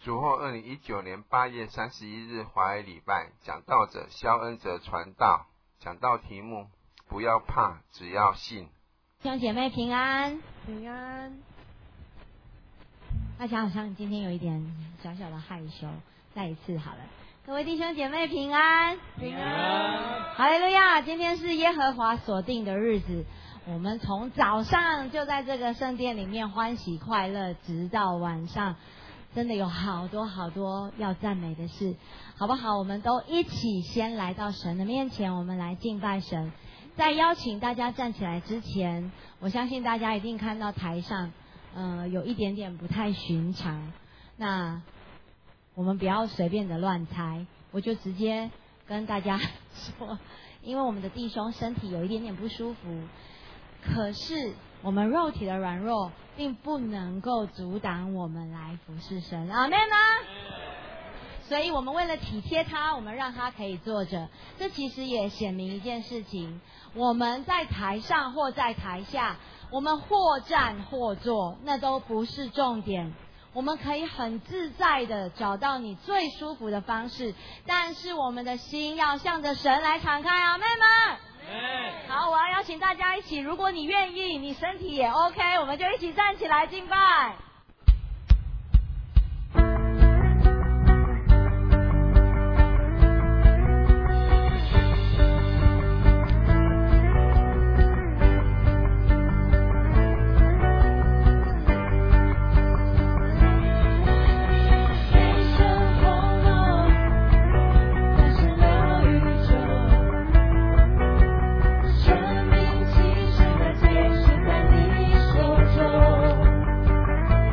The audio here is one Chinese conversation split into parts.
主后2019年8月31日华语礼拜，讲道者肖恩哲传道，讲道题目不要怕，只要信。 弟兄姐妹平安， 平安。 大家好像今天有一点小小的害羞，再一次好了。各位弟兄姐妹平安， 平安。 哈利路亚！今天是耶和华所定的日子，我们从早上就在这个圣殿里面欢喜快乐，直到晚上，真的有好多好多要赞美的事，好不好？我们都一起先来到神的面前，我们来敬拜神。在邀请大家站起来之前，我相信大家一定看到台上有一点点不太寻常，那我们不要随便的乱猜，我就直接跟大家说，因为我们的弟兄身体有一点点不舒服，可是我们肉体的软弱并不能够阻挡我们来服侍神，阿们吗？所以我们为了体贴他，我们让他可以坐着。这其实也显明一件事情，我们在台上或在台下，我们或站或坐，那都不是重点。我们可以很自在的找到你最舒服的方式，但是我们的心要向着神来敞开，阿们吗？好，我要邀请大家一起，如果你愿意，你身体也 OK， 我们就一起站起来敬拜。 生命其实的天使在你手中。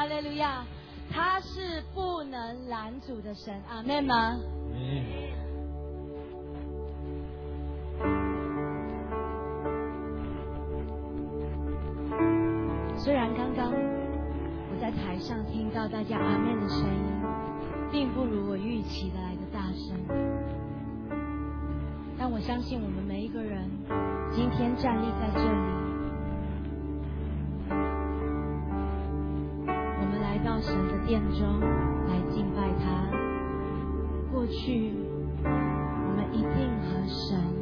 哈利路亚！他是不能拦阻的神，阿们吗？虽然刚刚我在台上听到大家阿们的声音，并不如我预期的来的大声，但我相信我们每一个人今天站立在这里，我们来到神的殿中来敬拜他。过去我们一定和神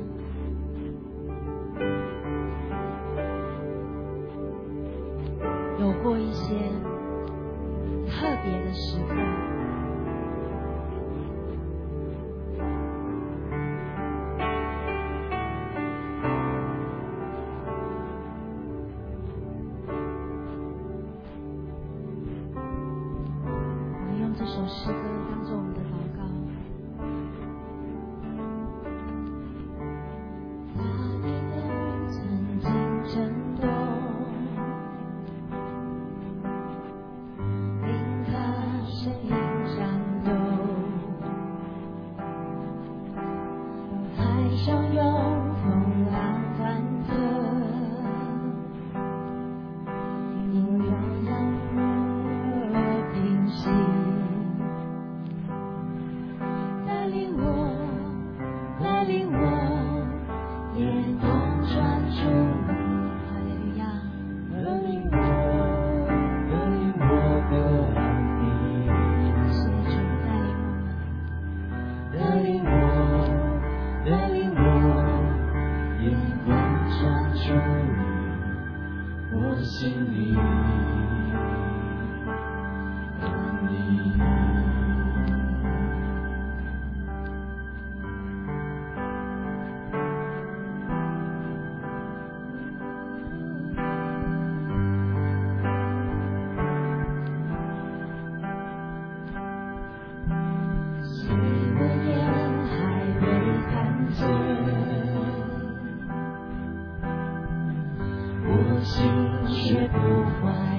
有过一些特别的时刻，我们用这首诗歌当作我们的祷告。曾经震动，令他声音颤抖，海上有风浪翻腾，因为让我平息，带领我，带领我，夜空传出你，哈利路亚，带领我，带领我的安宁，谢主带领我们，带领我，带领我，夜光传出你，我心里安宁。虽我眼还未看见，我心却不怀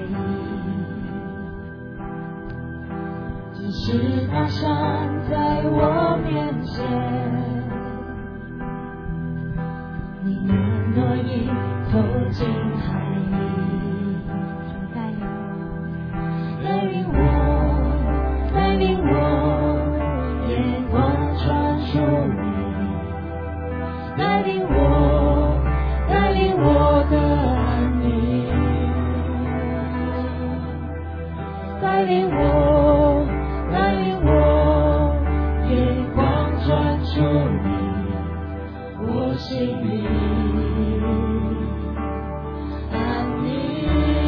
疑，只是大山在我面前，你能挪移投进海里，主带领我，带领我，夜光传出你，带领我，带领我的安宁，带领我，带领我，夜光传出你，我心里安宁。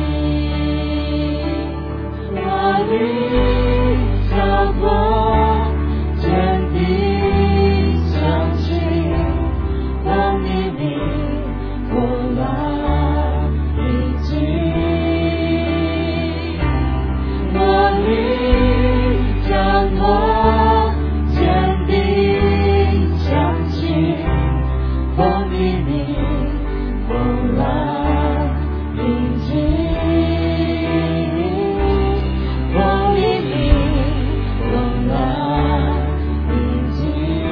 我里交过坚定相信，光你名我来迎接。我里交过坚定相信，光你名我来迎接。光你名我来迎接。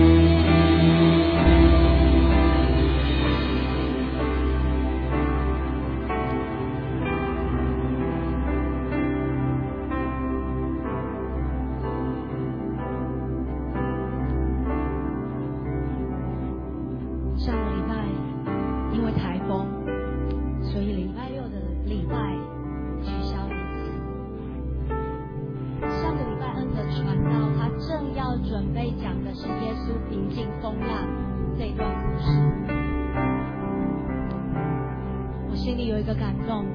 上个礼拜因为台风，所以礼拜六的礼拜取消一次。上个礼拜恩泽传道，他正要准备讲的是耶稣平静风浪这段故事。我心里有一个感动，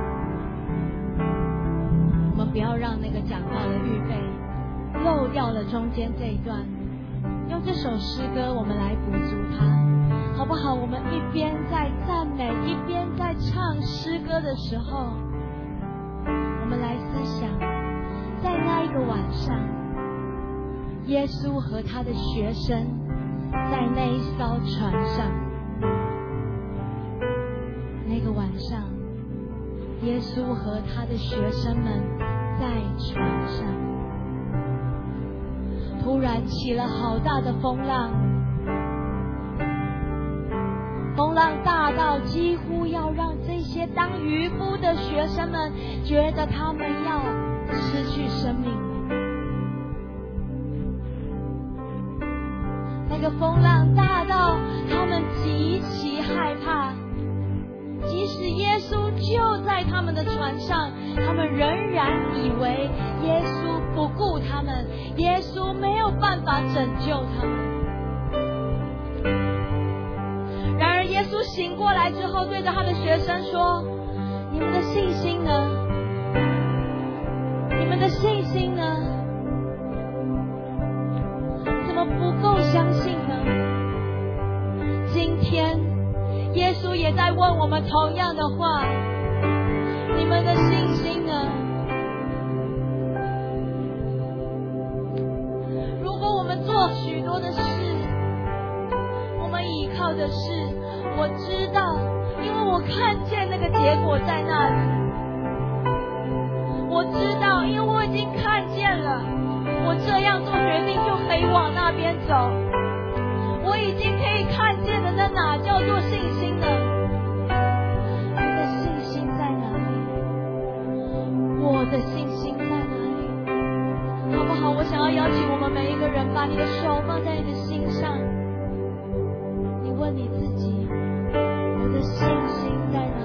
我们不要让那个讲道的预备漏掉了中间这一段，用这首诗歌我们来补足它，好不好？我们一边在赞美，一边在唱诗歌的时候，我们来思想，在那一个晚上，耶稣和他的学生在那一艘船上，那个晚上耶稣和他的学生们在船上，突然起了好大的风浪，风浪大到几乎要让这些当渔夫的学生们觉得他们要失去生命。那个风浪大到他们极其害怕，即使耶稣就在他们的船上，他们仍然以为耶稣不顾他们，耶稣没有办法拯救他们。然而耶稣醒过来之后，对着他的学生说：你们的信心呢？你们的信心呢？怎么不够相信呢？今天耶稣也在问我们同样的话，你们的信心呢？如果我们做许多的事，我们依靠的是我知道，因为我看见那个结果在那里，我知道，因为我已经看见了，我这样做决定就可以往那边走，我已经可以看见的，那哪叫做信心呢？你的信心在哪里？我的信心在哪里？好不好？我想要邀请我们每一个人，把你的手放在你的心上，你问你自己，我的信心在哪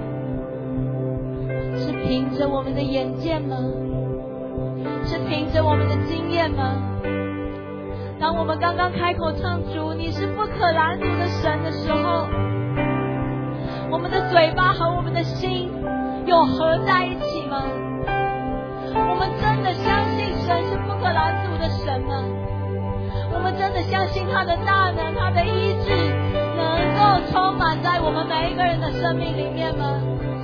里？是凭着我们的眼见吗？是凭着我们的经验吗？当我们刚刚开口唱主你是不可拦阻的神的时候，我们的嘴巴和我们的心有合在一起吗？我们真的相信神是不可拦阻的神吗？我们真的相信他的大能，他的医治能够充满在我们每一个人的生命里面吗？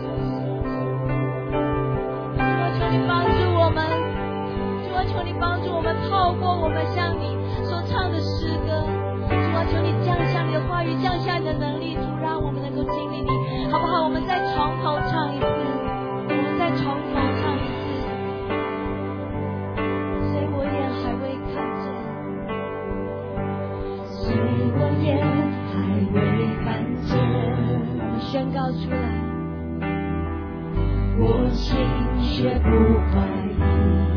主求你帮助我们，求你帮助我们，透过我们向你所唱的诗歌，主啊，求你降下你的话语，降下你的能力，主让我们能够经历你，好不好？我们再从头唱一次，我们再从头唱一次。虽我眼还未看见，虽我眼还未看见，我们宣告出来，我心却不怀疑。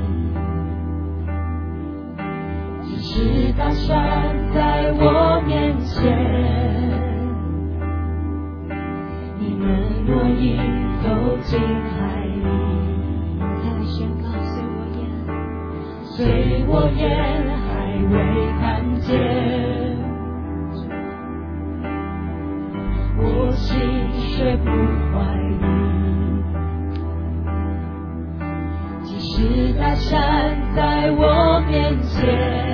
是打算在我面前，你们若已走进海里，再来宣告，虽我眼还未看见，我心却不怀疑，即使大山在我面前，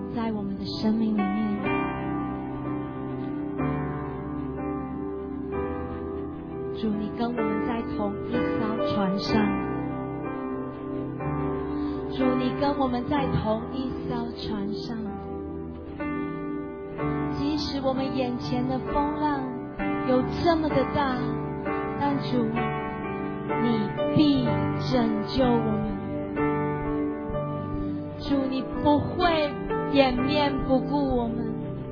在我们的生命里面。主，你跟我们在同一艘船上，主，你跟我们在同一艘船上，即使我们眼前的风浪有这么的大，但主，你必拯救我们。主，你不会掩面不顾我们。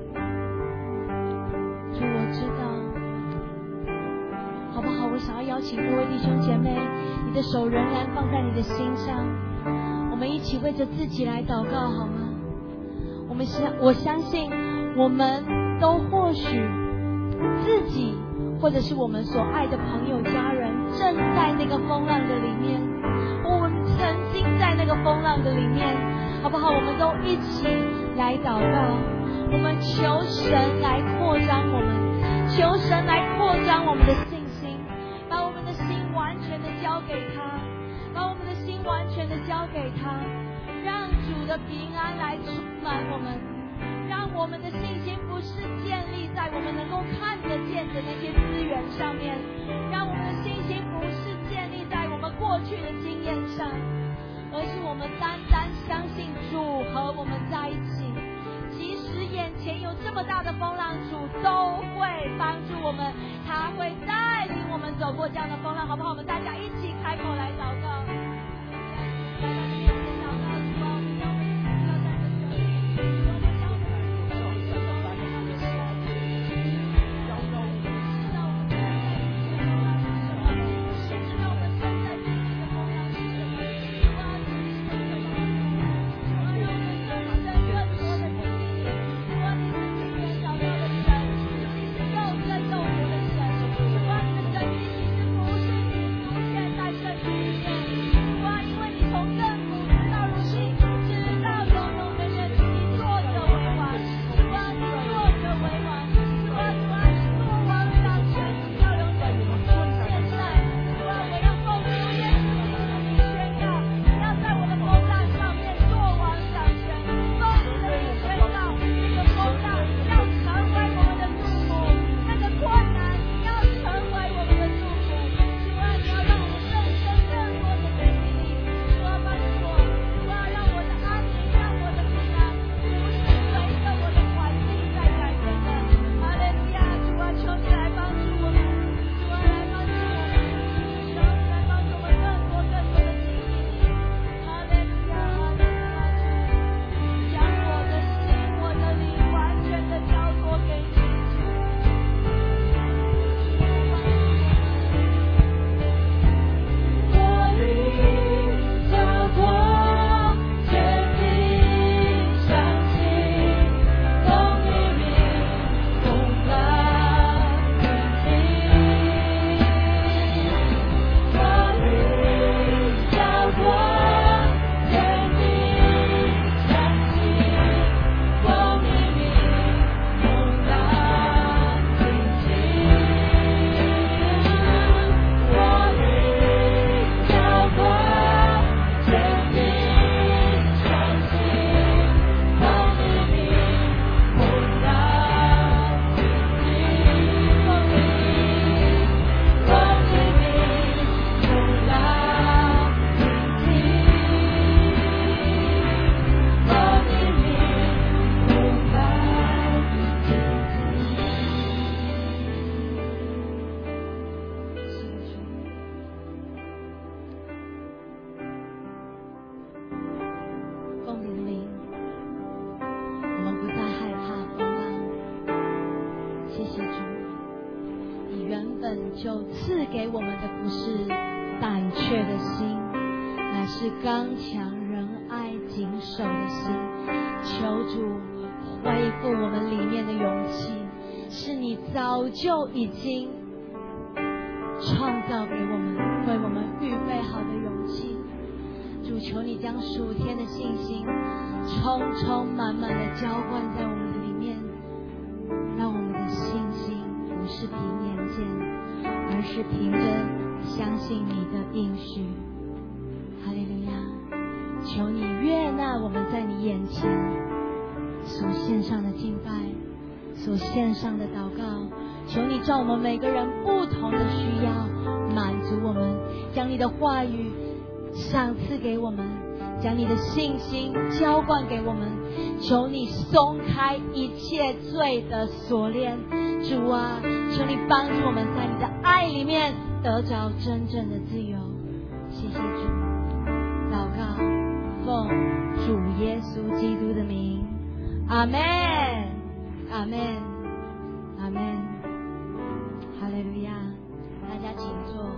主，我知道，好不好？我想要邀请各位弟兄姐妹，你的手仍然放在你的心上，我们一起为着自己来祷告，好吗？我相信我们都或许自己或者是我们所爱的朋友家人正在那个风浪的里面，我们曾经在那个风浪的里面，好不好？我们都一起来祷告，我们求神来扩张我们，求神来扩张我们的信心，把我们的心完全的交给他，把我们的心完全的交给他，让主的平安来充满我们，让我们的信心不是建立在我们能够看得见的那些资源上面，让我们的信心不是建立在我们过去的经验上，而是我们单单相信主和我们在一起，即使眼前有这么大的风浪，主都会帮助我们，他会带领我们走过这样的风浪，好不好？我们大家一起开口来祷告。就赐给我们的不是胆怯的心，乃是刚强仁爱谨守的心。求主恢复我们里面的勇气，是你早就已经创造给我们，为我们预备好的勇气。主，求你将属天的信心充充满满的浇灌在我们的里面，让我们的信心不是凭眼见，而是凭着相信你的应许。哈利路亚！求你悦纳我们在你眼前所献上的敬拜，所献上的祷告，求你照我们每个人不同的需要满足我们，将你的话语赏赐给我们，将你的信心浇灌给我们，求你松开一切罪的锁链，主啊，求你帮助我们在你的爱里面得着真正的自由。谢谢主，祷告奉主耶稣基督的名，阿们，阿们，阿们，哈利路亚！大家请坐。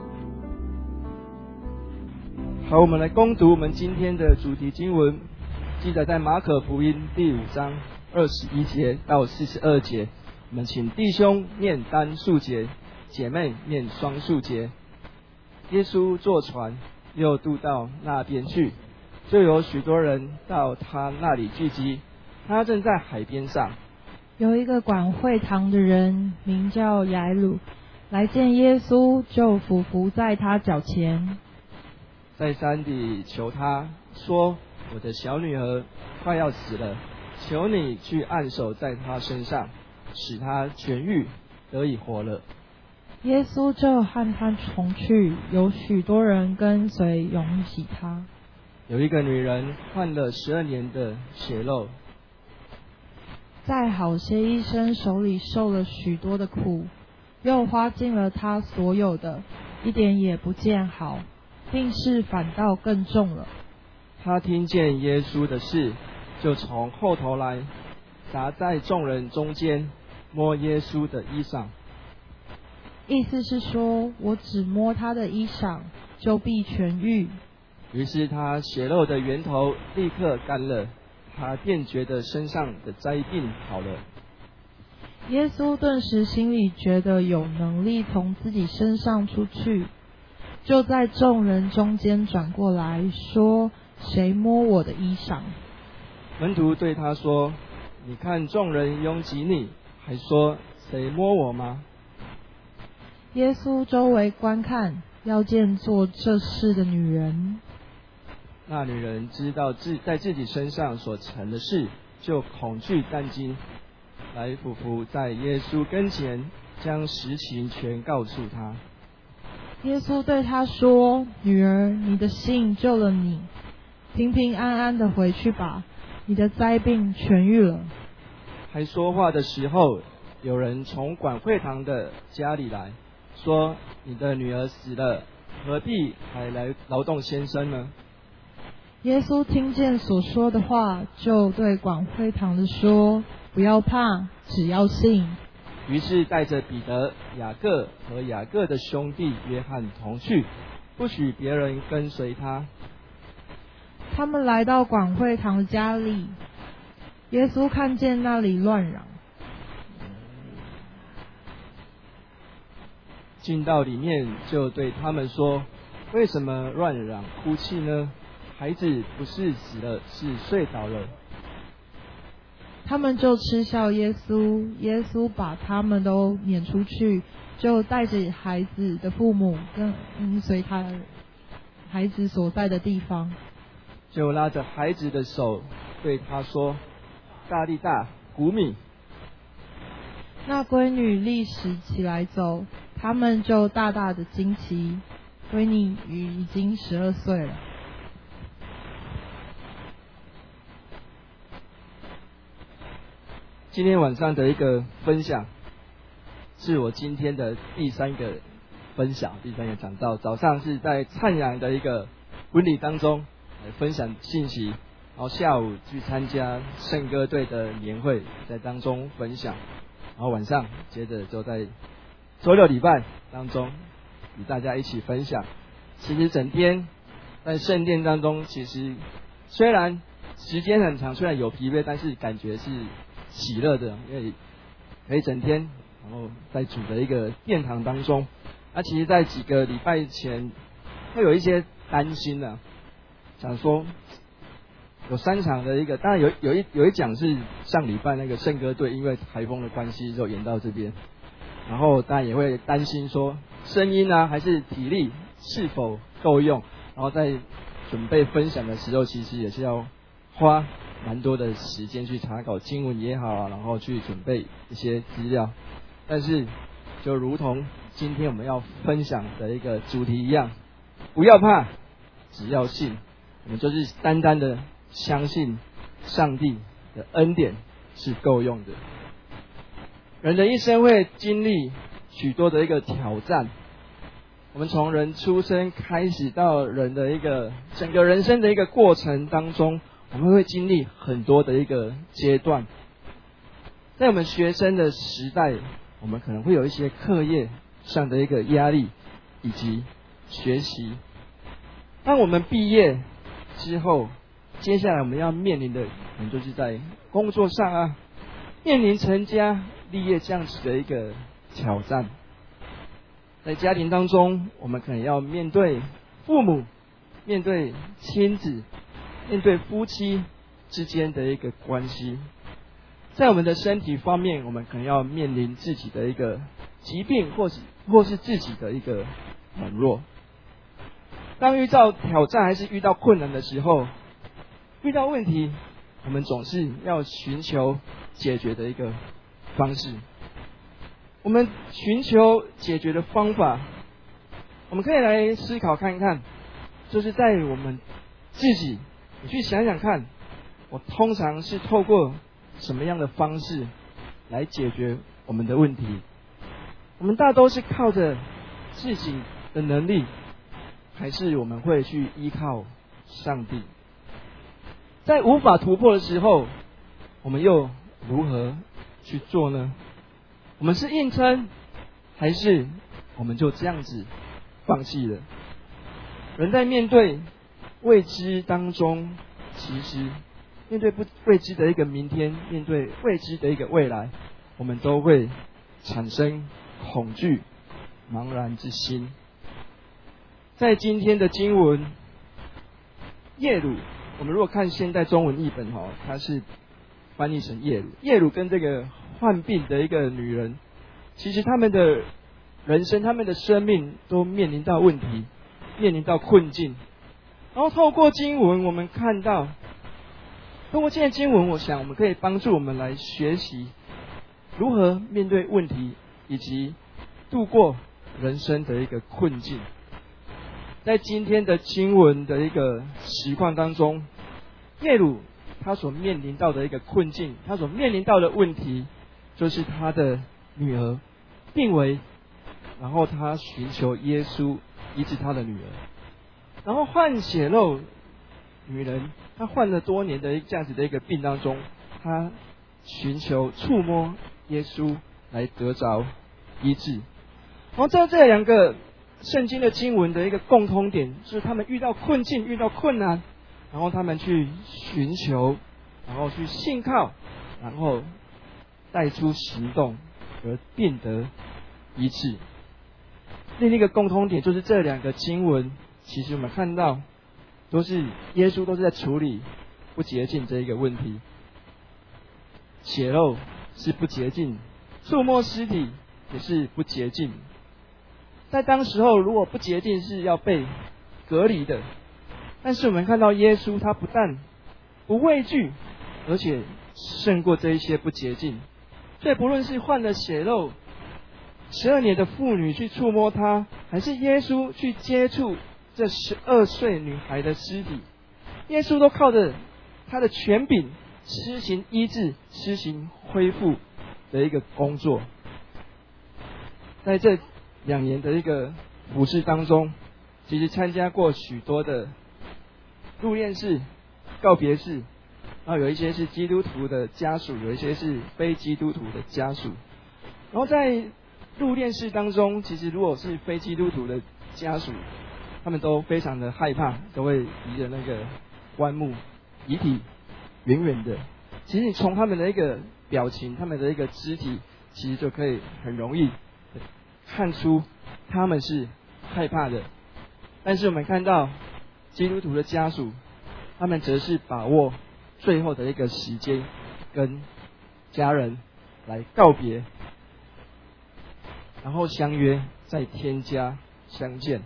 好，我们来攻读我们今天的主题经文，记载在马可福音第5章21节到42节。我们请弟兄念单数节，姐妹念双数节。耶稣坐船，又渡到那边去，就有许多人到他那里聚集。他正在海边上， 有一个管会堂的人名叫雅鲁，来见耶稣，就俯伏在他脚前， 再三地求他说：“我的小女儿快要死了，求你去按手在她身上，使她痊愈，得以活了。” 耶稣就和他同去，有许多人跟随拥挤他。 有一个女人患了12年的血漏， 在好些医生手里受了许多的苦，又花尽了他所有的，一点也不见好，病势反倒更重了。 她听见耶稣的事，就从后头来，砸在众人中间，摸耶稣的衣裳。 意思是说，我只摸他的衣裳，就必痊愈。 于是他血漏的源头立刻干了，他便觉得身上的灾病好了。 耶稣顿时心里觉得有能力从自己身上出去，就在众人中间转过来说：“谁摸我的衣裳？” 门徒对他说：“你看众人拥挤你，还说谁摸我吗？” 耶稣周围观看，要见做这事的女人。 那女人知道在自己身上所成的事，就恐惧战惊，来俯伏在耶稣跟前，将实情全告诉他。 耶稣对她说：“女儿，你的信救了你，平平安安的回去吧，你的灾病痊愈了。” 还说话的时候，有人从管会堂的家里来说：“你的女儿死了，何必还来劳动先生呢？” 耶稣听见所说的话，就对管会堂的说：“不要怕，只要信。” 于是带着彼得、雅各和雅各的兄弟约翰同去，不许别人跟随他。 他们来到管会堂的家里，耶稣看见那里乱嚷， 进到里面，就对他们说：“为什么乱嚷哭泣呢？孩子不是死了，是睡倒了。” 他们就嗤笑耶稣。耶稣把他们都撵出去，就带着孩子的父母跟随他孩子所在的地方， 就拉着孩子的手，对他说：“大利大，古米。” 那闺女立时起来走，他们就大大的惊奇。闺女已经12岁了。 今天晚上的一个分享，是我今天的第3个分享，第3个讲道。早上是在灿阳的一个婚礼当中来分享信息，然后下午去参加圣歌队的年会，在当中分享，然后晚上接着就在周6礼拜当中与大家一起分享。其实整天在圣殿当中，其实虽然时间很长，虽然有疲惫，但是感觉是喜乐的，因为可以整天然后在主的一个殿堂当中。其实在几个礼拜前会有一些担心啊，想说有3场的一个，当然有一讲是上礼拜那个圣歌队因为台风的关系就延到这边，然后当然也会担心说声音啊还是体力是否够用，然后在准备分享的时候其实也是要花蛮多的时间去查考经文也好啊，然后去准备一些资料。但是就如同今天我们要分享的一个主题一样，不要怕，只要信。我们就是单单的相信上帝的恩典是够用的。人的一生会经历许多的一个挑战，我们从人出生开始到人的一个整个人生的一个过程当中，我们会经历很多的一个阶段。在我们学生的时代，我们可能会有一些课业上的一个压力以及学习。当我们毕业之后，接下来我们要面临的可能就是在工作上啊，面临成家立业这样子的一个挑战。在家庭当中，我们可能要面对父母，面对亲子，面对夫妻之间的一个关系。在我们的身体方面，我们可能要面临自己的一个疾病，或是自己的一个软弱。当遇到挑战还是遇到困难的时候，遇到问题，我们总是要寻求解决的一个方式。我们寻求解决的方法，我们可以来思考看看，就是在我们自己，你去想想看，我通常是透过什么样的方式来解决我们的问题？我们大都是靠着自己的能力，还是我们会去依靠上帝？在无法突破的时候，我们又如何去做呢？我们是硬撑，还是我们就这样子放弃了？人在面对未知当中，其实面对未知的一个明天，面对未知的一个未来，我们都会产生恐惧、茫然之心。在今天的经文，耶鲁，我们如果看现代中文译本它是翻译成耶鲁。耶鲁跟这个患病的一个女人，其实他们的人生、他们的生命都面临到问题，面临到困境。然后透过经文，我们看到，通过这些经文，我想我们可以帮助我们来学习如何面对问题，以及度过人生的一个困境。在今天的经文的一个实况当中，耶鲁他所面临到的一个困境，他所面临到的问题，就是他的女儿病危，然后他寻求耶稣医治他的女儿。然后患血漏女人，她患了多年的这样子的一个病当中，她寻求触摸耶稣来得着医治。然后这两个圣经的经文的一个共通点，就是他们遇到困境、遇到困难，然后他们去寻求，然后去信靠，然后带出行动，而变得医治。另一个共通点就是这两个经文，其实我们看到都是耶稣都是在处理不洁净这一个问题。血漏是不洁净，触摸尸体也是不洁净。在当时候，如果不洁净是要被隔离的，但是我们看到耶稣他不但不畏惧，而且胜过这一些不洁净。所以不论是患了血漏12年的妇女去触摸他，还是耶稣去接触这12岁女孩的尸体，耶稣都靠着他的权柄施行医治、施行恢复的一个工作。在这2年的一个服事当中，其实参加过许多的入殓式、告别式，然后有一些是基督徒的家属，有一些是非基督徒的家属。然后在入殓式当中，其实如果是非基督徒的家属，他们都非常的害怕，都会离着那个棺木遗体远远的。其实你从他们的一个表情，他们的一个肢体，其实就可以很容易看出他们是害怕的。但是我们看到基督徒的家属，他们则是把握最后的一个时间，跟家人来告别，然后相约在天家相见。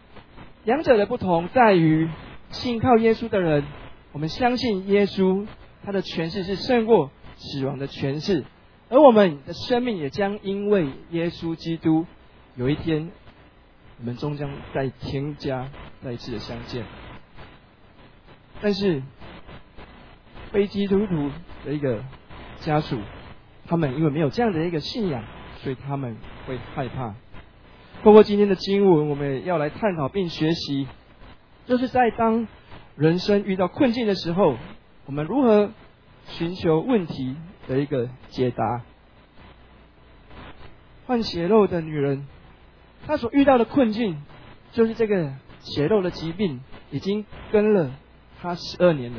两者的不同在于，信靠耶稣的人，我们相信耶稣他的权势是胜过死亡的权势，而我们的生命也将因为耶稣基督，有一天我们终将在天家再一次的相见。但是非基督徒的一个家属，他们因为没有这样的一个信仰，所以他们会害怕。透过今天的经文，我们要来探讨并学习，就是在当人生遇到困境的时候，我们如何寻求问题的一个解答。患血肉的女人，她所遇到的困境，就是这个血肉的疾病已经跟了她12年了。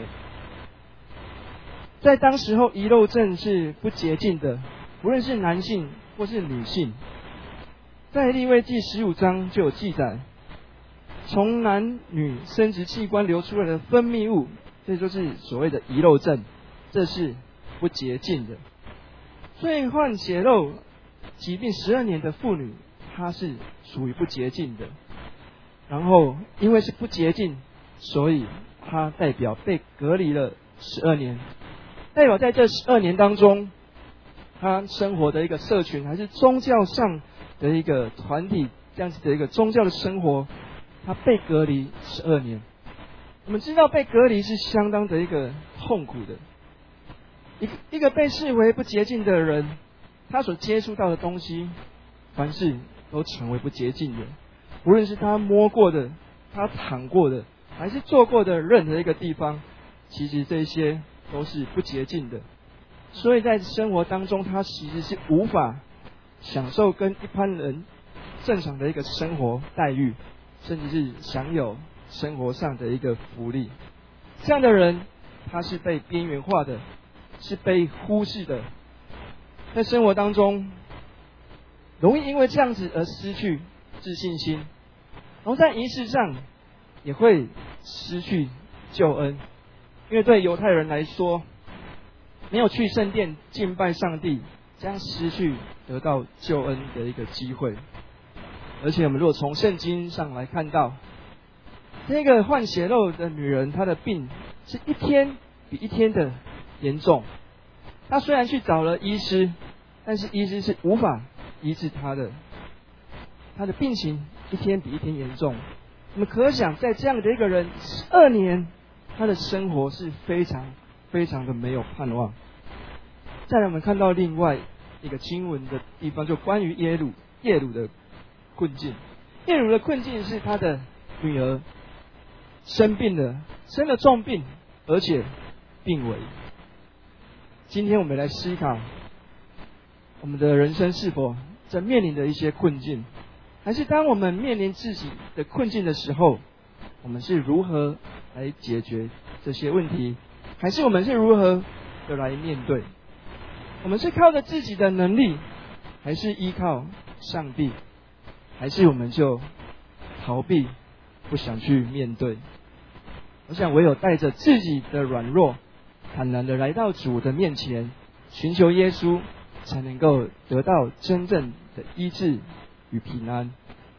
在当时候，遗漏症是不洁净的，无论是男性或是女性。在利未记15章就有记载，从男女生殖器官流出来的分泌物，这就是所谓的遗漏症，这是不洁净的。所以患血肉疾病12年的妇女，她是属于不洁净的。然后因为是不洁净，所以她代表被隔离了12年，代表在这12年当中，她生活的一个社群还是宗教上的一个团体，这样子的一个宗教的生活，她被隔离12年。我们知道被隔离是相当的一个痛苦的。一个被视为不洁净的人，他所接触到的东西，凡事都成为不洁净的。无论是他摸过的，他躺过的，还是坐过的任何一个地方，其实这些都是不洁净的。所以在生活当中，他其实是无法享受跟一般人正常的一个生活待遇，甚至是享有生活上的一个福利。这样的人，他是被边缘化的，是被忽视的，在生活当中容易因为这样子而失去自信心，然后在仪式上也会失去救恩。因为对犹太人来说，没有去圣殿敬拜上帝，将失去得到救恩的一个机会。而且我们如果从圣经上来看到，这个患血肉的女人，她的病是一天比一天的严重。她虽然去找了医师，但是医师是无法医治她的，她的病情一天比一天严重。我们可想，在这样的一个人12年，她的生活是非常非常的没有盼望。再来，我们看到另外一个经文的地方，就关于耶鲁的困境。耶鲁的困境是他的女儿生病了，生了重病，而且病危。今天我们来思考，我们的人生是否在面临的一些困境，还是当我们面临自己的困境的时候，我们是如何来解决这些问题，还是我们是如何的来面对？我们是靠着自己的能力，还是依靠上帝，还是我们就逃避，不想去面对？我想唯有带着自己的软弱，坦然的来到主的面前，寻求耶稣，才能够得到真正的医治与平安。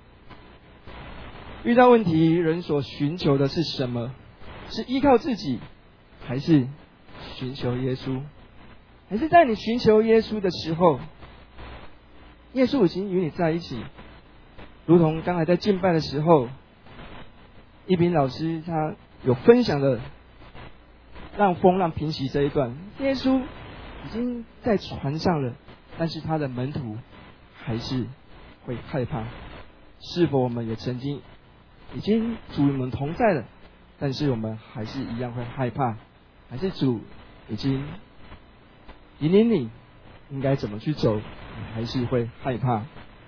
遇到问题，人所寻求的是什么？是依靠自己，还是寻求耶稣？还是在你寻求耶稣的时候，耶稣已经与你在一起，如同刚才在敬拜的时候，一斌老师他有分享的让风浪平息这一段，耶稣已经在船上了，但是他的门徒还是会害怕。是否我们也曾经已经主与我们同在了，但是我们还是一样会害怕？还是主已经引领你应该怎么去走，你还是会害怕？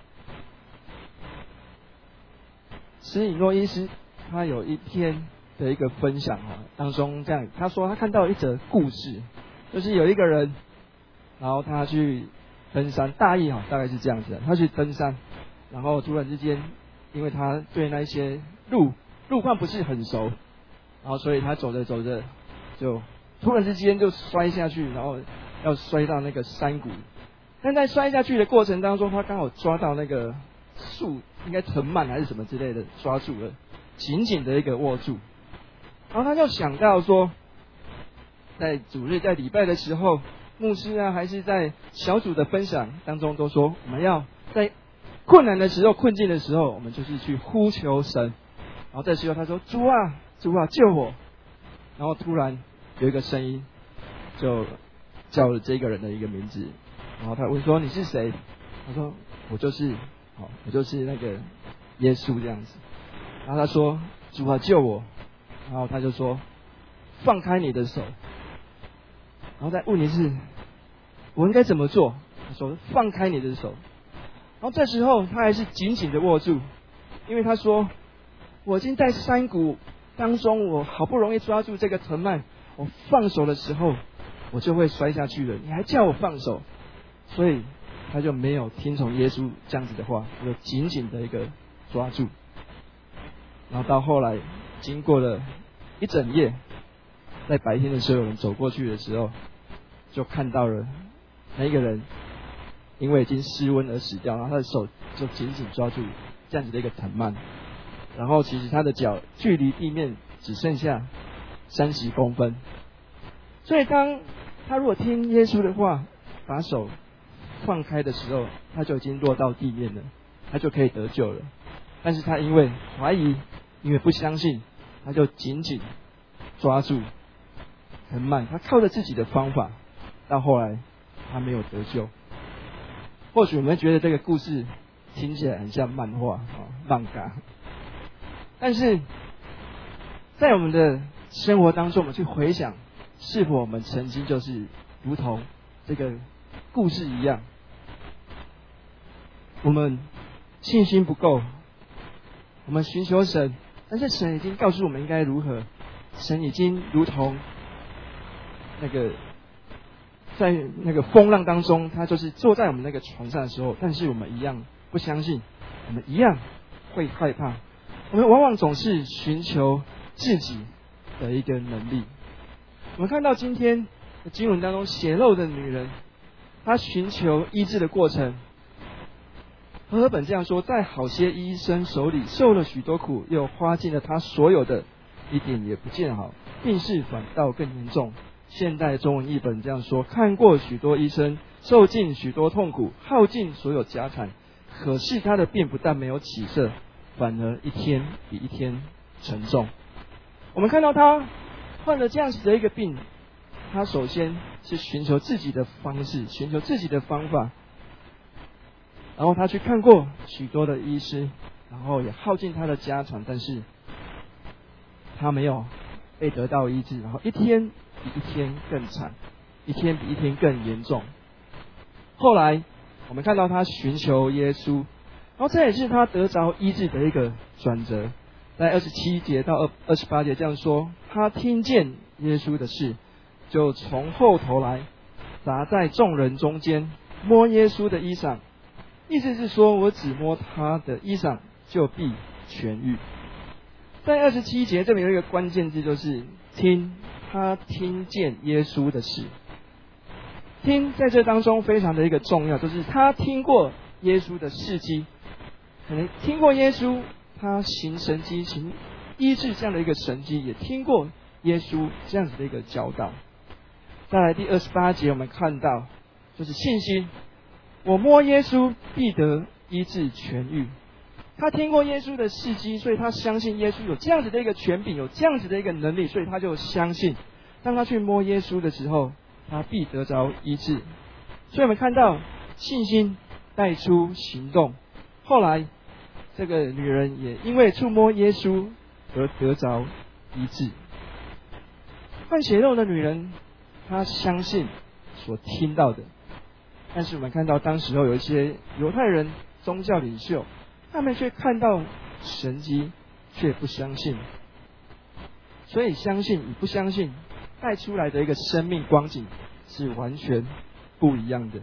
施以诺医师他有一篇的一个分享当中这样，他说他看到一则故事，就是有一个人，然后他去登山，大意大概是这样子的，他去登山，然后突然之间，因为他对那些路况不是很熟，然后所以他走着走着就突然之间就摔下去，然后要摔到那个山谷。但在摔下去的过程当中，他刚好抓到那个树，应该藤蔓还是什么之类的，抓住了，紧紧的一个握住。然后他就想到说， 在主日在礼拜的时候，牧师啊还是在小组的分享当中都说，我们要在困难的时候、困境的时候，我们就是去呼求神。然后这时候他说：“主啊，主啊，救我！”然后突然有一个声音就叫了这个人的一个名字，然后他问说：“你是谁？”他说：“我就是那个耶稣这样子。”然后他说：“主啊，救我！”然后他就说：“放开你的手。”然后再问你是，我应该怎么做？他说：“放开你的手。”然后这时候他还是紧紧的握住，因为他说：“我已经在山谷当中，我好不容易抓住这个藤蔓，我放手的时候，我就会摔下去了。你还叫我放手？”所以他就没有听从耶稣这样子的话，他就紧紧的一个抓住。然后到后来，经过了一整夜，在白天的时候，有人走过去的时候，就看到了那一个人因为已经失温而死掉，然后他的手就紧紧抓住这样子的一个藤蔓，然后其实他的脚距离地面只剩下30公分，所以当他如果听耶稣的话，把手放开的时候，他就已经落到地面了，他就可以得救了。但是他因为怀疑，因为不相信，他就紧紧抓住藤蔓，他靠着自己的方法，到后来他没有得救。或许我们觉得这个故事听起来很像漫画漫画，但是在我们的生活当中，我们去回想，是否我们曾经就是如同这个故事一样，我们信心不够，我们寻求神，但是神已经告诉我们应该如何，神已经如同在那个风浪当中，他就是坐在我们那个床上的时候，但是我们一样不相信，我们一样会害怕，我们往往总是寻求自己的一个能力。我们看到今天的经文当中显露的女人，她寻求医治的过程，和合本这样说：在好些医生手里受了许多苦，又花尽了他所有的，一点也不见好，病势反倒更严重。现代中文译本这样说：看过许多医生，受尽许多痛苦，耗尽所有家产，可是他的病不但没有起色，反而一天比一天沉重。我们看到他患了这样子的一个病，他首先是寻求自己的方式，寻求自己的方法，然后他去看过许多的医师，然后也耗尽他的家产，但是他没有被得到医治，然后一天比一天更惨，一天比一天更严重。后来我们看到他寻求耶稣，然后这也是他得着医治的一个转折。在27节到28节这样说：他听见耶稣的事，就从后头来，砸在众人中间，摸耶稣的衣裳，意思是说，我只摸他的衣裳，就必痊愈。在27节这里有一个关键字，就是听，他听见耶稣的事。听在这当中非常的一个重要，就是他听过耶稣的事迹，可能听过耶稣他行神迹、行医治这样的一个神迹，也听过耶稣这样子的一个教导。再来第28节我们看到就是信心，我摸耶稣必得医治痊愈。他听过耶稣的事迹，所以他相信耶稣有这样子的一个权柄，有这样子的一个能力，所以他就相信，当他去摸耶稣的时候，他必得着医治。所以我们看到信心带出行动，后来这个女人也因为触摸耶稣而得着医治。患血肉的女人，她相信所听到的，但是我们看到当时候有一些犹太人宗教领袖，他们却看到神迹，却不相信。所以相信与不相信带出来的一个生命光景是完全不一样的。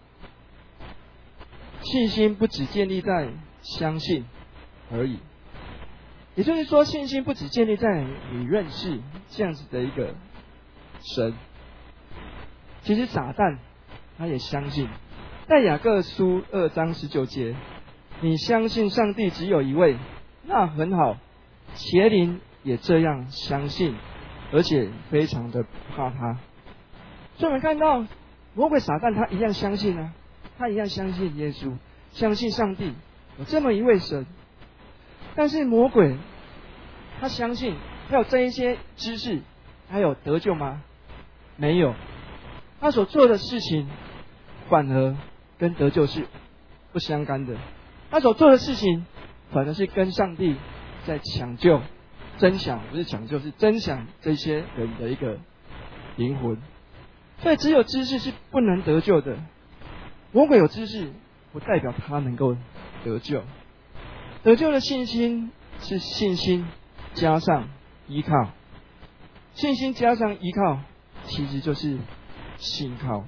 信心不只建立在相信而已，也就是说，信心不只建立在你认识这样子的一个神，其实撒旦他也相信。在雅各书2章19节，你相信上帝只有一位，那很好，邪灵也这样相信， 而且非常的怕他。所以我们看到魔鬼撒旦他一样相信啊，他一样相信耶稣，相信上帝有这么一位神。但是魔鬼他相信他有这一些知识，他有得救吗？没有。他所做的事情反而跟得救是不相干的，他所做的事情反而是跟上帝在抢救、争抢，不是抢救，是争抢这些人的一个灵魂。所以只有知识是不能得救的。魔鬼有知识，不代表他能够得救。得救的信心是信心加上依靠，信心加上依靠，其实就是信靠。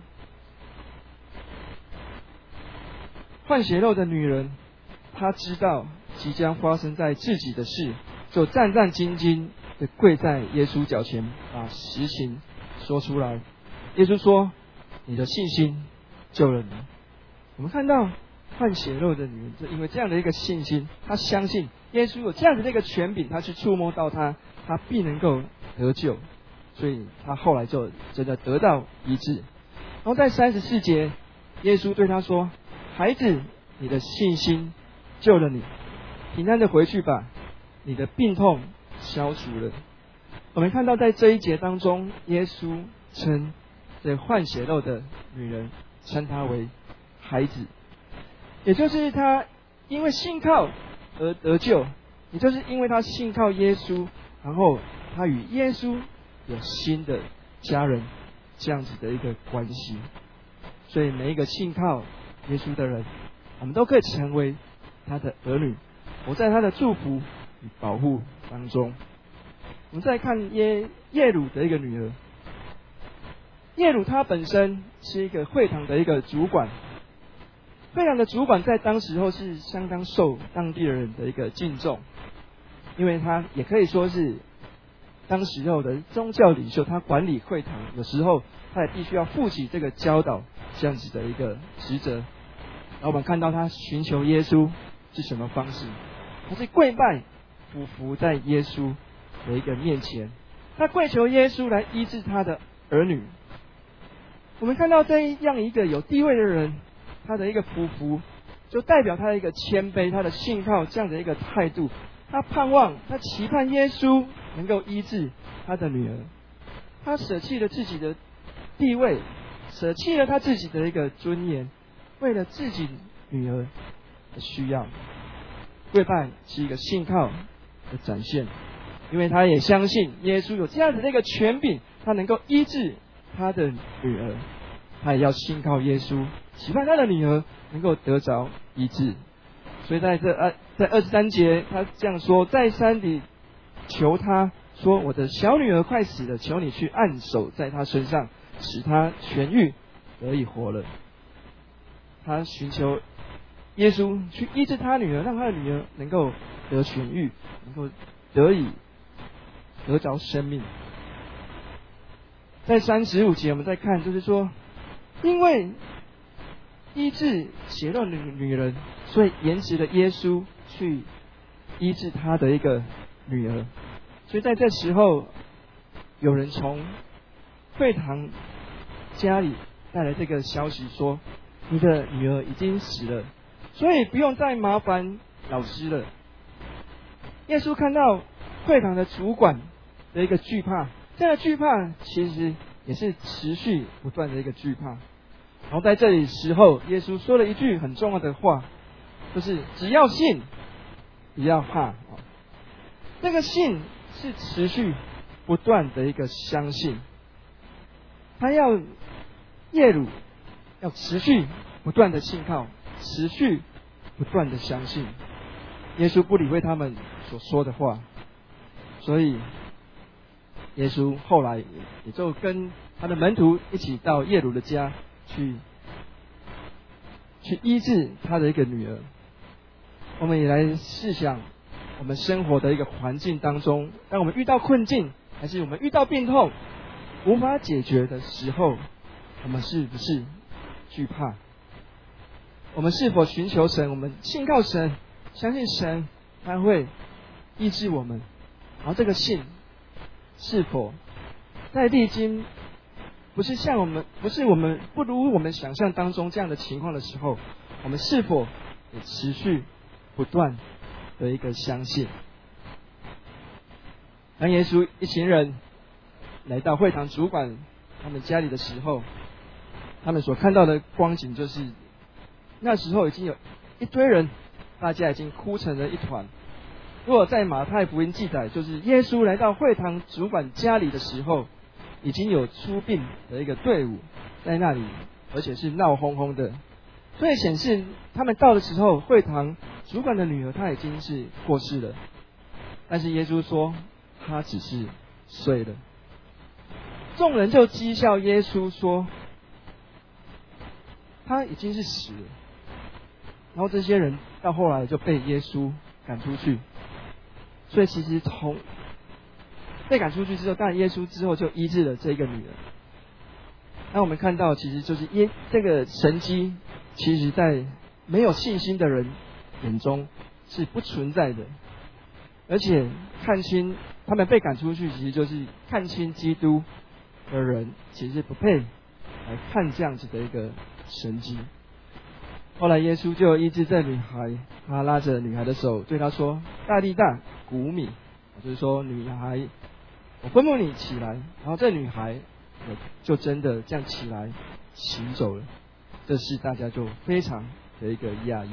患血肉的女人，她知道即将发生在自己的事，就战战兢兢的跪在耶稣脚前，把实情说出来。耶稣说：“你的信心救了你。”我们看到患血肉的女人，就因为这样的一个信心，她相信耶稣有这样的一个权柄，她去触摸到他，她必能够得救，所以她后来就真的得到医治。然后在34节，耶稣对她说：“孩子，你的信心救了你，平安的回去吧，你的病痛消除了。”我们看到在这一节当中，耶稣称这患血肉的女人，称她为孩子，也就是她因为信靠而得救，也就是因为她信靠耶稣，然后她与耶稣有新的家人这样子的一个关系。所以每一个信靠耶稣的人，我们都可以成为他的儿女，活在他的祝福与保护当中。我们再看耶鲁的一个女儿，耶鲁她本身是一个会堂的一个主管，会堂的主管在当时候是相当受当地人的一个敬重，因为他也可以说是当时候的宗教领袖，他管理会堂，有时候他也必须要负起这个教导这样子的一个职责。然后我们看到他寻求耶稣是什么方式？他是跪拜俯伏在耶稣的一个面前，他跪求耶稣来医治他的儿女。我们看到这样一个有地位的人，他的一个俯伏，就代表他的一个谦卑，他的信靠这样的一个态度。他盼望，他期盼耶稣能够医治他的女儿。他舍弃了自己的地位，舍弃了他自己的一个尊严，为了自己女儿的需要。跪拜是一个信靠的展现，因为他也相信耶稣有这样子的一个权柄，他能够医治他的女儿，他也要信靠耶稣，期盼他的女儿能够得着医治。所以在23节，他这样说：再三地求他说，我的小女儿快死了，求你去按手在她身上，使她痊愈，得以活了。他寻求耶稣去医治他女儿，让他的女儿能够得痊愈，能够得着生命。在35节我们再看，就是说，因为医治血肉的女人，所以延迟了耶稣去医治他的一个女儿。所以在这时候，有人从会堂家里带来这个消息说，你的女儿已经死了，所以不用再麻烦老师了。耶稣看到会堂的主管的一个惧怕，这样的惧怕其实也是持续不断的一个惧怕。然后在这里时候，耶稣说了一句很重要的话，就是只要信，不要怕。这个信是持续不断的一个相信，他要耶鲁要持续不断的信靠，持续不断的相信。耶稣不理会他们所说的话，所以耶稣后来也就跟他的门徒一起到耶鲁的家去医治他的一个女儿。我们也来试想，我们生活的一个环境当中，当我们遇到困境，还是我们遇到病痛无法解决的时候，我们是不是惧怕？我们是否寻求神？我们信靠神，相信神他会医治我们，然后这个信是否在历经不如我们想象当中这样的情况的时候，我们是否也持续不断的一个相信？当耶稣一行人来到会堂主管他们家里的时候，他们所看到的光景就是，那时候已经有一堆人，大家已经哭成了一团。如果在马太福音记载，就是耶稣来到会堂主管家里的时候，已经有出殡的一个队伍在那里，而且是闹哄哄的。所以显示他们到的时候，会堂主管的女儿她已经是过世了，但是耶稣说她只是睡了。众人就讥笑耶稣说他已经是死了。然后这些人到后来就被耶稣赶出去。所以其实从被赶出去之后，当然耶稣之后就医治了这个女人。那我们看到其实就是这个神迹，其实在没有信心的人眼中是不存在的。而且看清他们被赶出去，其实就是看清基督的人其实不配来看这样子的一个神迹。后来耶稣就医治这女孩，他拉着女孩的手对她说：大利大古米，就是说女孩，我吩咐你起来。然后这女孩就真的这样起来行走了。这是大家就非常的一个讶异。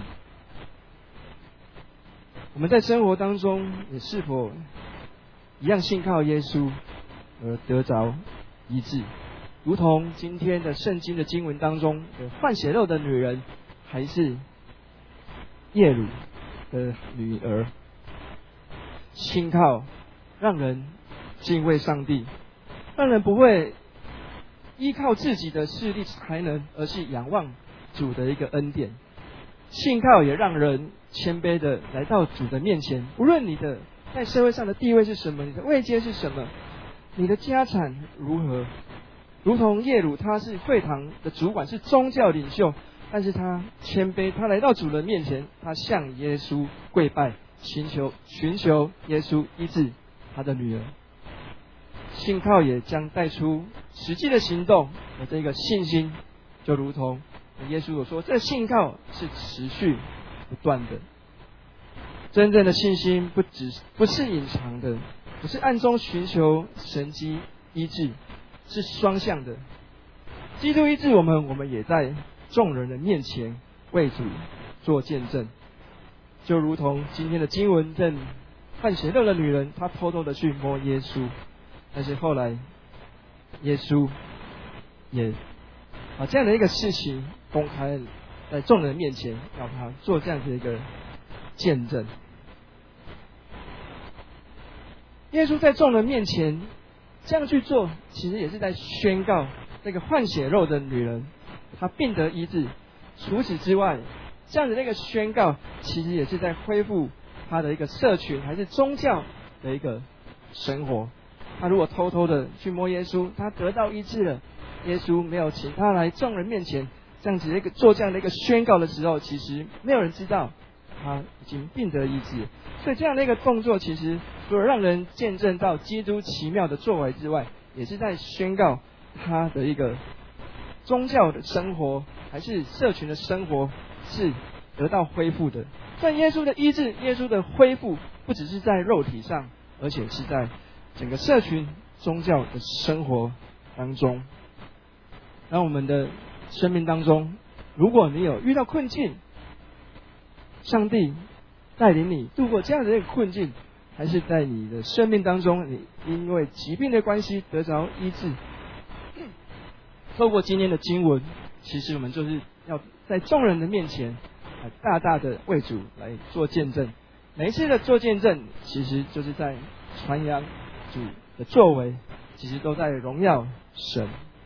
我们在生活当中也是否一样信靠耶稣而得着医治？如同今天的圣经的经文当中的换血肉的女人，还是耶鲁的女儿，信靠让人敬畏上帝，让人不会依靠自己的势力才能，而是仰望主的一个恩典。信靠也让人谦卑的来到主的面前，无论你的在社会上的地位是什么，你的位阶是什么，你的家产如何，如同耶鲁他是会堂的主管，是宗教领袖，但是他谦卑，他来到主的面前，他向耶稣跪拜，寻求耶稣医治他的女儿。信靠也将带出实际的行动的这个信心，就如同耶稣所说，这信靠是持续不断的。真正的信心不是隐藏的，不是暗中寻求神迹医治，是双向的。基督医治我们也在众人的面前为主做见证。就如同今天的经文，这换血肉的女人，她偷偷的去摸耶稣，但是后来耶稣也把这样的一个事情公开在众人面前，让他做这样的一个见证。耶稣在众人面前这样去做，其实也是在宣告这个换血肉的女人她病得医治。除此之外，这样的那个宣告其实也是在恢复她的一个社群还是宗教的一个生活。她如果偷偷的去摸耶稣，她得到医治了，耶稣没有请她来众人面前这样子一个做这样的一个宣告的时候，其实没有人知道她已经病得医治。所以这样的一个动作，其实除了让人见证到基督奇妙的作为之外，也是在宣告他的一个宗教的生活还是社群的生活是得到恢复的。但耶稣的医治，耶稣的恢复，不只是在肉体上，而且是在整个社群宗教的生活当中。让我们的生命当中，如果你有遇到困境，上帝带领你度过这样的一个困境，还是在你的生命当中，你因为疾病的关系得着医治。透过今天的经文，其实我们就是要在众人的面前大大的为主来做见证。每一次的做见证，其实就是在传扬主的作为，其实都在荣耀神。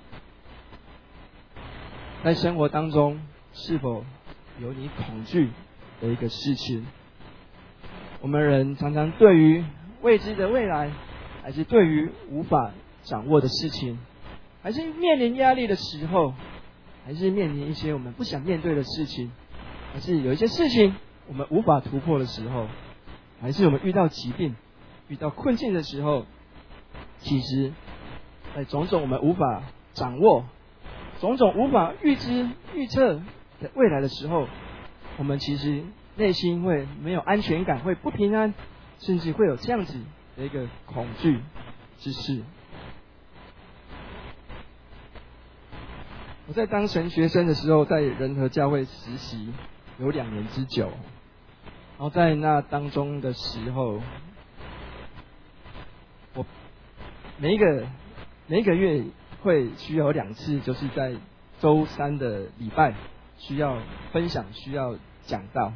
在生活当中，是否有你恐惧的一个事情？我们人常常对于未知的未来，还是对于无法掌握的事情，还是面临压力的时候，还是面临一些我们不想面对的事情，还是有一些事情我们无法突破的时候，还是我们遇到疾病、遇到困境的时候，其实在种种我们无法掌握、种种无法预知、预测的未来的时候，我们其实内心会没有安全感，会不平安，甚至会有这样子的一个恐惧之事。我在当神学生的时候，在仁和教会实习有2年之久，然后在那当中的时候，我每一个月会需要有2次，就是在周3的礼拜需要分享，需要讲道。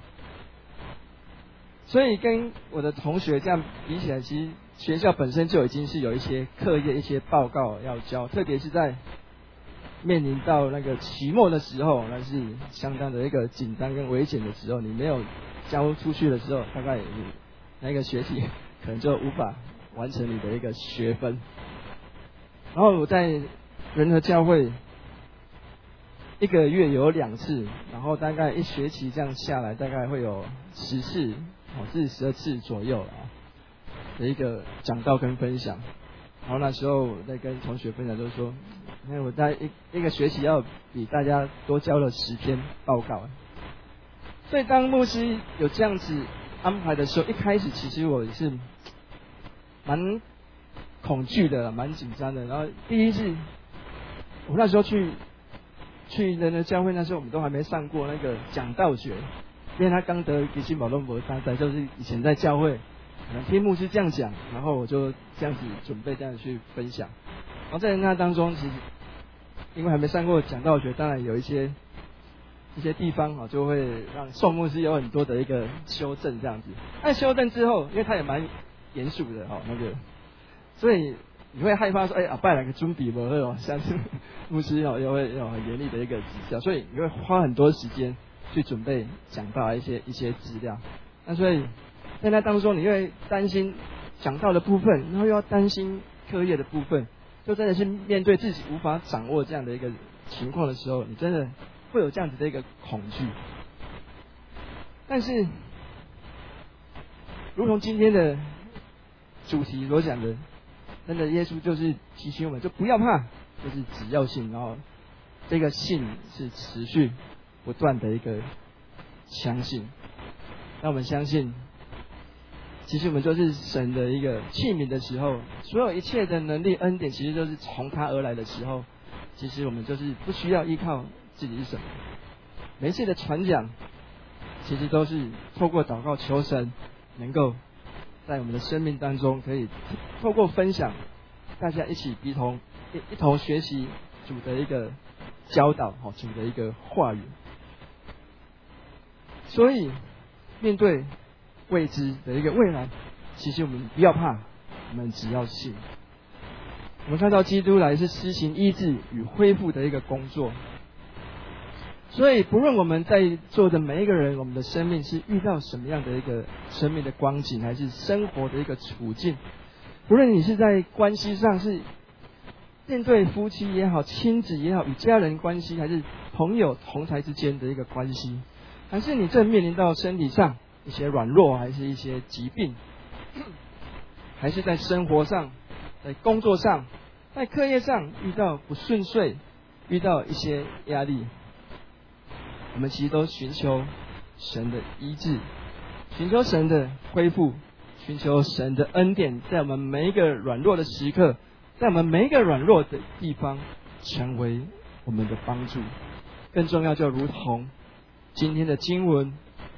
所以跟我的同学这样比起来，其实学校本身就已经是有一些课业、一些报告要交，特别是在面临到那个期末的时候，那是相当的一个紧张跟危险的时候。你没有交出去的时候，大概你那个学期可能就无法完成你的一个学分。然后我在仁和教会1个月有2次，然后大概1学期这样下来，大概会有10次至12次左右的一个讲道跟分享。然后那时候在跟同学分享，就是说，因为我在一个学期要比大家多交了10篇报告，所以当牧师有这样子安排的时候，一开始其实我也是蛮恐惧的，蛮紧张的。然后第一次，我那时候去仁和教会，那时候我们都还没上过那个讲道学，因为他刚得其实保罗博大赛，就是以前在教会可能听牧师这样讲，然后我就这样子准备这样去分享。然后在那当中，其实因为还没上过讲道学，当然有一些地方就会让宋牧师有很多的一个修正这样子。但修正之后，因为他也蛮严肃的那个，所以你会害怕说，拜来个准备不会下次牧师又会有很严厉的一个指教，所以你会花很多时间去准备讲道一些资料。那所以在那当中，你会担心讲道的部分，然后又要担心课业的部分，就真的是面对自己无法掌握这样的一个情况的时候，你真的会有这样子的一个恐惧。但是如同今天的主题所讲的，真的耶稣就是提醒我们，就不要怕，就是只要信，然后这个信是持续不断的一个相信。让我们相信，其实我们就是神的一个器皿的时候，所有一切的能力恩典其实都是从他而来的时候，其实我们就是不需要依靠自己是什么。每一次的传讲其实都是透过祷告求神能够在我们的生命当中，可以透过分享，大家一起一同学习主的一个教导，主的一个话语。所以面对未知的一个未来，其实我们不要怕，我们只要信。我们看到基督来是施行医治与恢复的一个工作，所以不论我们在座的每一个人，我们的生命是遇到什么样的一个生命的光景，还是生活的一个处境，不论你是在关系上是面对夫妻也好，亲子也好，与家人关系，还是朋友同才之间的一个关系，还是你正面临到身体上一些软弱，还是一些疾病，还是在生活上，在工作上，在课业上遇到不顺遂，遇到一些压力，我们其实都寻求神的医治，寻求神的恢复，寻求神的恩典，在我们每一个软弱的时刻，在我们每一个软弱的地方成为我们的帮助。更重要，就如同今天的经文，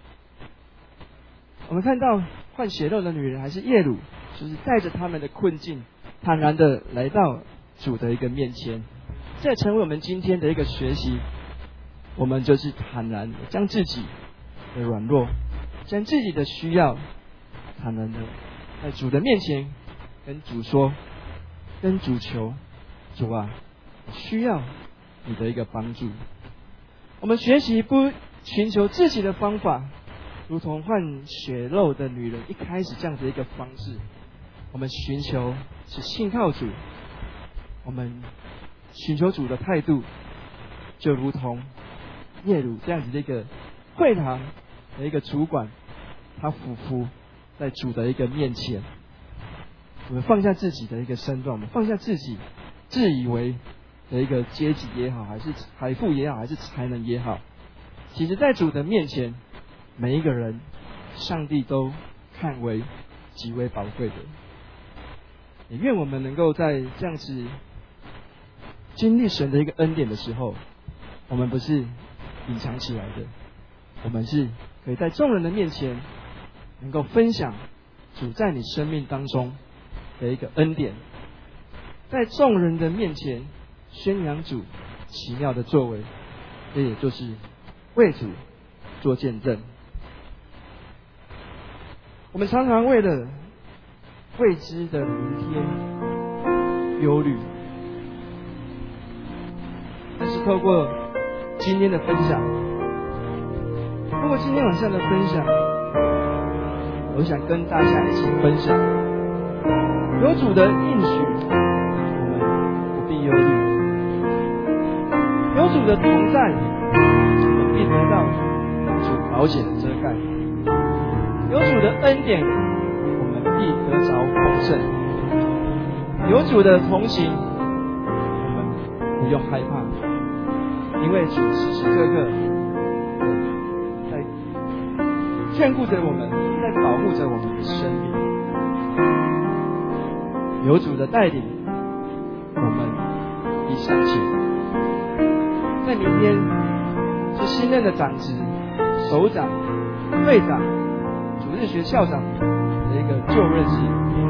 我们看到患血漏的女人还是耶鲁，就是带着他们的困境，坦然的来到主的一个面前。这成为我们今天的一个学习，我们就是坦然的将自己的软弱，将自己的需要，坦然的在主的面前跟主说，跟主求，主啊，我需要你的一个帮助。我们学习不寻求自己的方法，如同患血漏的女人一开始这样的一个方式，我们寻求是信靠主，我们寻求主的态度，就如同耶鲁这样子的一个会堂的一个主管，他俯伏在主的一个面前，我们放下自己的一个身段，我们放下自己， 自以为的一个阶级也好，还是财富也好，还是才能也好，其实在主的面前，每一个人上帝都看为极为宝贵的。也愿我们能够在这样子经历神的一个恩典的时候，我们不是隐藏起来的，我们是可以在众人的面前能够分享主在你生命当中的一个恩典，在众人的面前宣扬主奇妙的作为，这也就是为主做见证。我们常常为了未知的明天忧虑，但是透过今天的分享，透过今天晚上的分享，我想跟大家一起分享，有主的应许，我们不必忧虑；有主的同在，我们必得到主保险的遮盖；有主的恩典，我们必得着丰盛；有主的同行，我们不用害怕，因为主时时刻刻在眷顾着我们，在保护着我们的生命。有主的带领，我们必向前。在明天是新任的长职、首长、队长、主日学校长的一个就任式。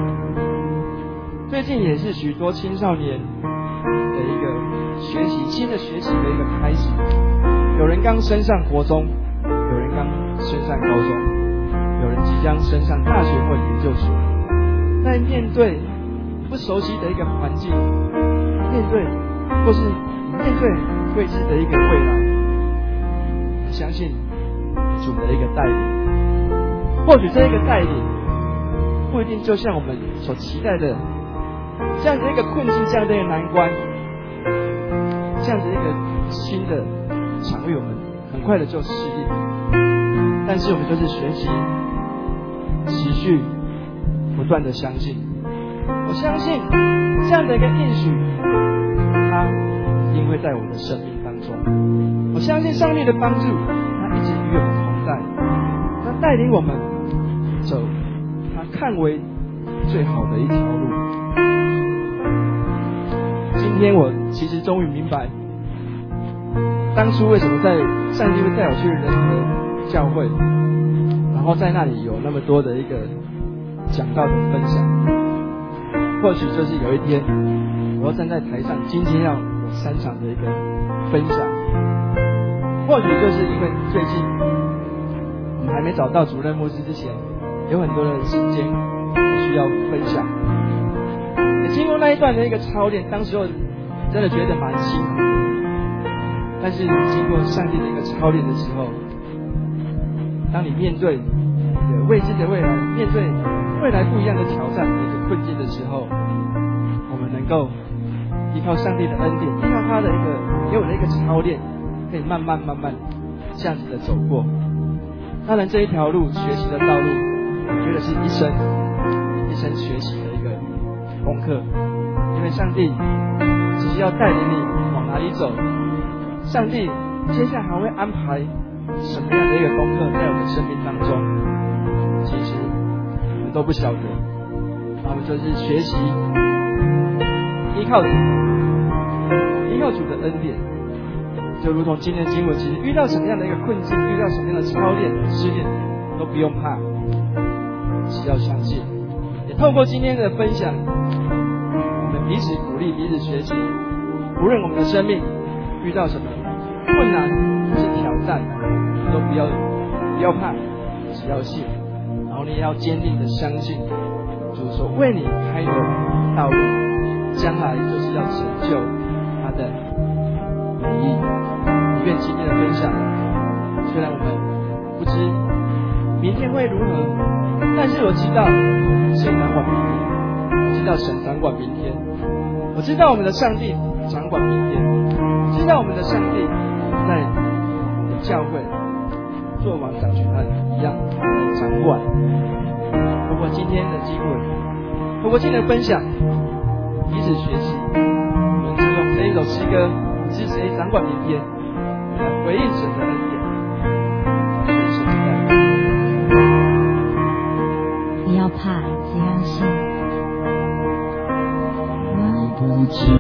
最近也是许多青少年的一个学习，新的学习的一个开始。有人刚升上国中，有人刚升上高中，有人即将升上大学或研究所。在面对不熟悉的一个环境，面对未知的一个未来，相信主的一个带领。或许这一个带领不一定就像我们所期待的这样的一个困境，这样的一个难关，这样的一个新的场域，我们很快的就适应。但是我们就是学习，持续不断的相信。我相信这样的一个应许，它一定会在我的生命当中。我相信上帝的帮助，他一直与我们同在，他带领我们走他看为最好的一条路。今天我其实终于明白，当初为什么上帝会带我去仁和教会，然后在那里有那么多的一个讲道的分享。或许就是有一天我要站在台上，今天要有3场的一个分享。或许就是因为最近我们还没找到主任牧师之前，有很多的时间我需要分享。也经过那一段的一个操练，当时候真的觉得蛮辛苦的，但是经过上帝的一个操练的时候，当你面对未知的未来，面对未来不一样的挑战的一个困境的时候，我们能够依靠上帝的恩典，依靠他的一个给我的一个操练，可以慢慢这样子的走过。当然这一条路学习的道路，我觉得是一生学习的一个功课，因为上帝只是要带领你往哪里走，上帝接下来还会安排什么样的一个功课在我们生命当中，其实我们都不晓得。那我们就是学习依靠主的恩典，就如同今天的经文，其实遇到什么样的一个困境，遇到什么样的操练试炼，都不用怕，只要相信。也透过今天的分享，我们彼此鼓励，彼此学习。无论我们的生命遇到什么困难或是挑战，都不要怕，只要信。然后你也要坚定的相信主所为你开的道路，将来就是要成就他的美意。愿今天的分享，虽然我们不知明天会如何，但是我知道谁掌管明天，我知道神掌管明天，我知道我们的上帝掌管明天，我知道我们的上帝在我们的教会做王掌权他一样掌管。通过今天的经文，通过今天的分享，彼此学习， 一首诗歌，是谁掌管明天，来回应神的恩典。 不要怕，只要信。 我不知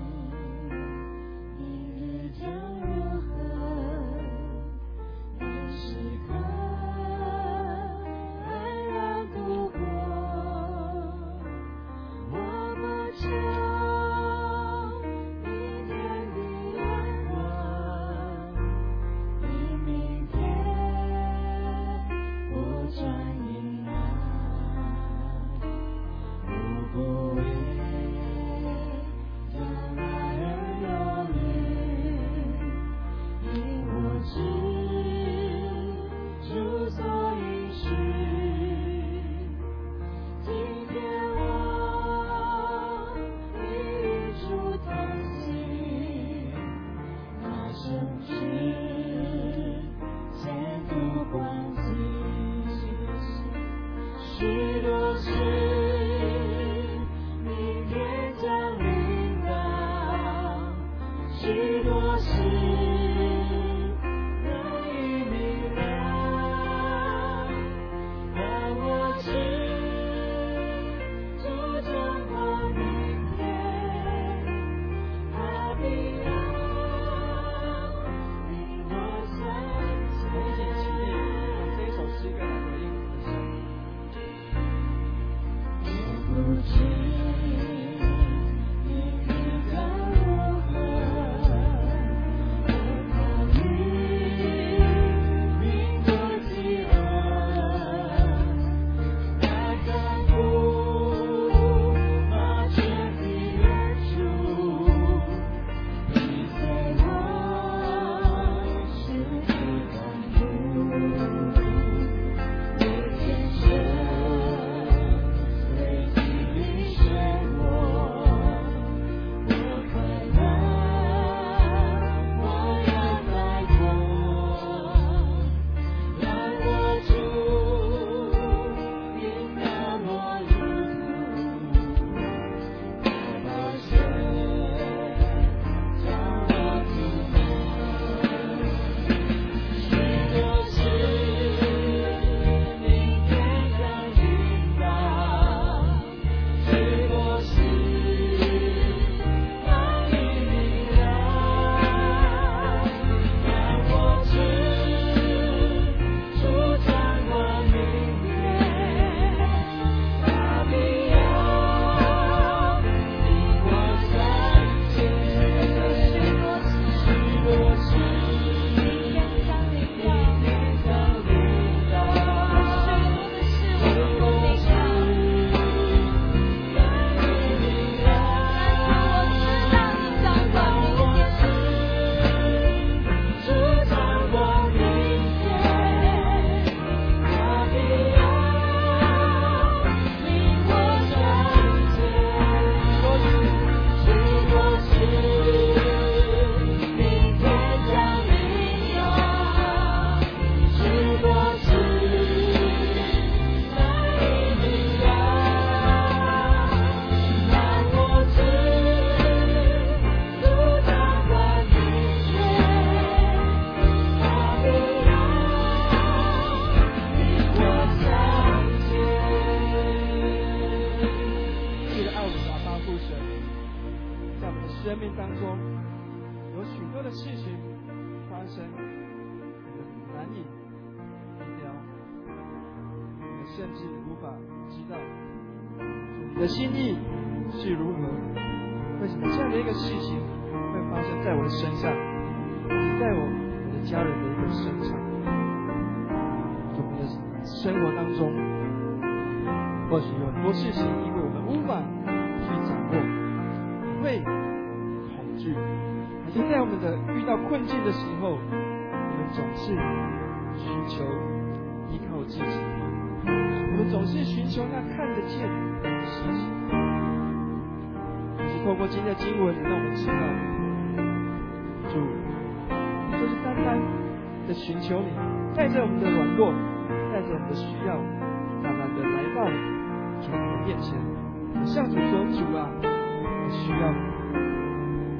你的心意是如何？为什么这样的一个事情会发生在我的身上，在我的家人的一个身上？我们的生活当中，或许有很多事情，因为我们无法去掌握，会恐惧，而且在我们的遇到困境的时候，我们总是寻求依靠自己。我们总是寻求那看得见的事情，可是透过今天的经文，让我们知道，主就是单单的寻求你，带着我们的软弱，带着我们的需要，慢慢的来到主的面前。我向主说：主啊，我需要你，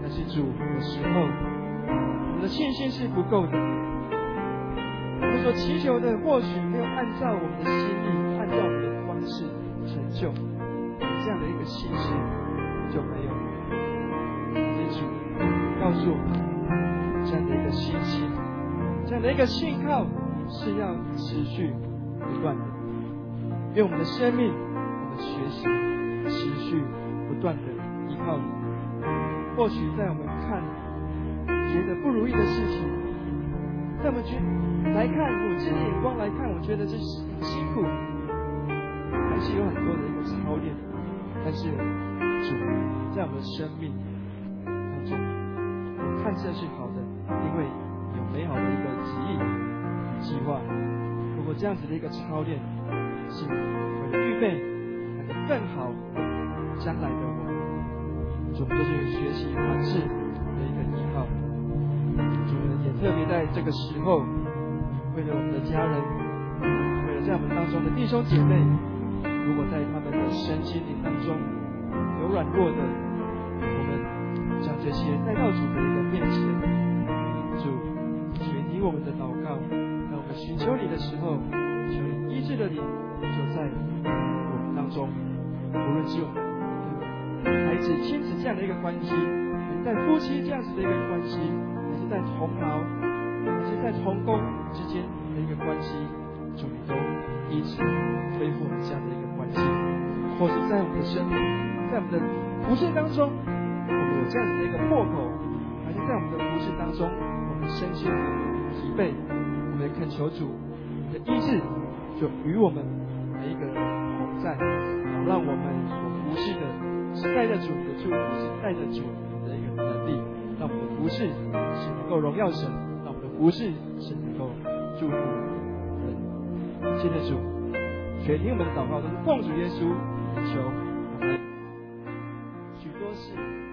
但是主，有时候我们的信心是不够的，我们所祈求的或许没有按照我们的心意，按照我们的方式成就，这样的一个信心就没有。但是主告诉我们，这样的一个信心，这样的一个信靠是要持续不断的。愿我们的生命，我们的学习持续不断的依靠你。或许在我们觉得不如意的事情，在我们来看，我这眼光来看，我觉得这是辛苦，还是有很多的一个操练。但是主在我们的生命当中，我看这是好的，因为有美好的一个旨意与计划。如果这样子的一个操练是为了预备那个更好将来的我们，主就是学习凡事的一个依靠。主也特别在这个时候，为了我们的家人，为了在我们当中的弟兄姐妹，如果在他们的身心灵当中有软弱的，我们将这些带到主的一个面前。主垂听我们的祷告，当我们寻求你的时候，求你医治的灵就在我们当中，无论是我们孩子亲子这样的一个关系，在夫妻这样子的一个关系，还是在同劳，还是在同工之间的一个关系，主你都一直恢复我们这样的一个关系。或是在我们的生命，在我们的服事当中，我们有这样子的一个破口，还是在我们的服事当中，我们身心疲惫，我们也恳求主的医治，就与我们每一个人同在，让我们所服事的是带着主的祝福，是带着主的一个能力，让我们的服事是能够荣耀神，让我们的服事是能够祝福人。谢谢主，垂听我们的祷告都是奉主耶稣求，我们许多事。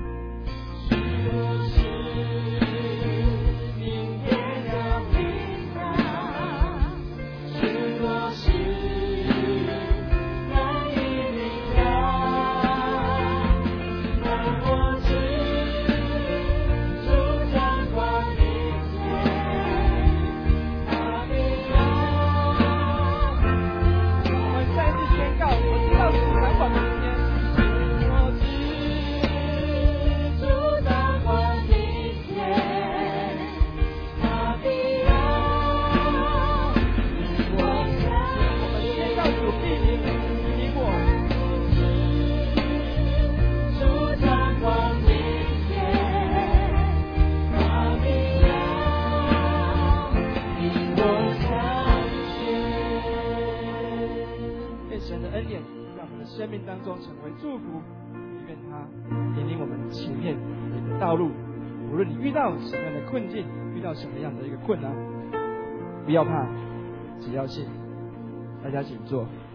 生命当中成为祝福，愿他引领我们前面的一个道路。无论你遇到什么样的困境，遇到什么样的一个困难，不要怕，只要信。大家请坐。